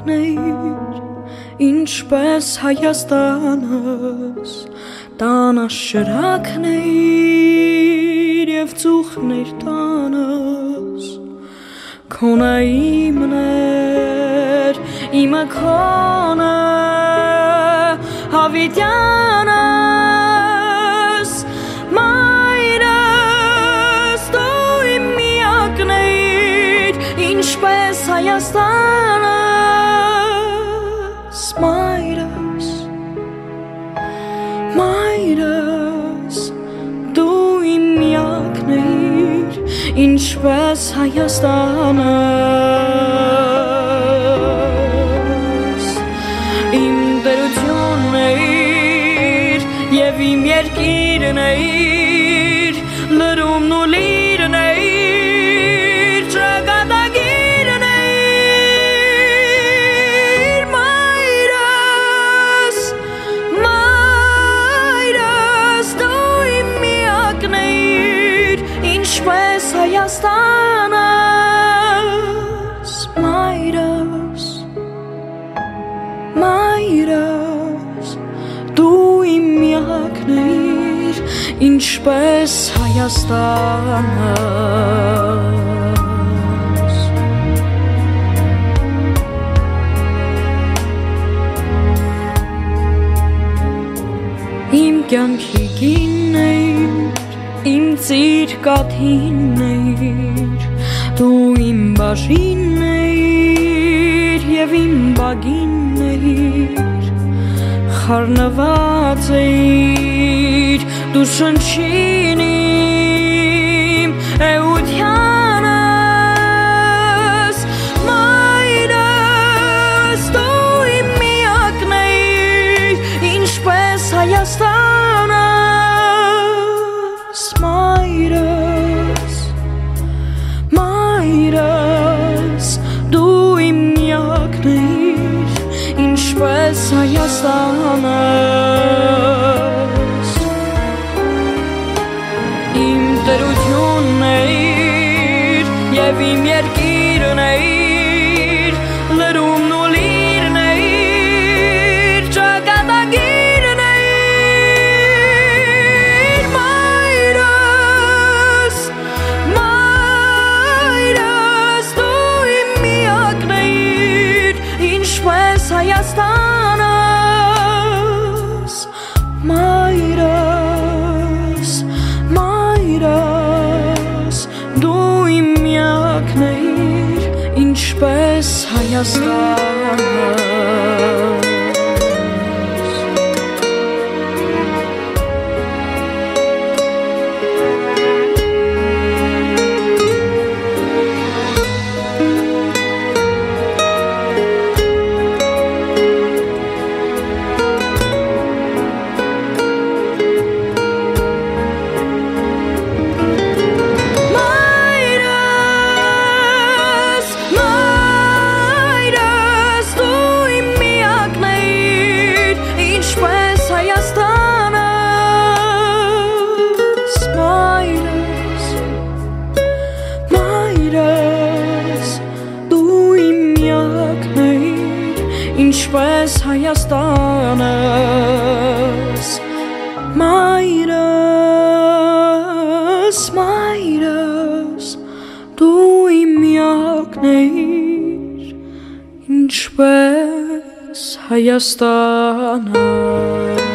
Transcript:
միակներ ինչպես Հայաստանս տանս շրակներ և ծուխներ տանս քոնը իմն էր իմը քոնը հավիտյանս մայրս դու իմ միակներ ինչպես Հայաստանս մայրս դու իմ միակներ ինչպես Հայաստանս իմ դրությունն էիր և իմ երկիրն էիր լրումն ու լիրն էիր ճակատագիրն էիր մայրս դու իմ միակն էիր ինչպես Հայաստանս մայրս դու իմ միակն էիր ինչպես Հայաստանս իմ կյանքի գինն էիր իմ ծիրկաթին էիր դու իմ բաժինն էիր և իմ բագինն էիր խառնված էիր դու շնչին իմ էությանս մայրս դու իմ միակն էիր ինչպես Հայաստանս մայրս դու իմ միակն էիր ինչպես Հայաստանս իմ դրությունն էիր և իմ երկիրն էիր լրումն ու լիրն էիր ճակատագիրն էիր մայրս դու իմ միակն էիր ինչպես Հայաստանս մայրս դու իմ միակն էիր ինչպես Հայաստանս ինչպես Հայաստանս մայրս դու իմ միակն էիր ինչպես Հայաստանս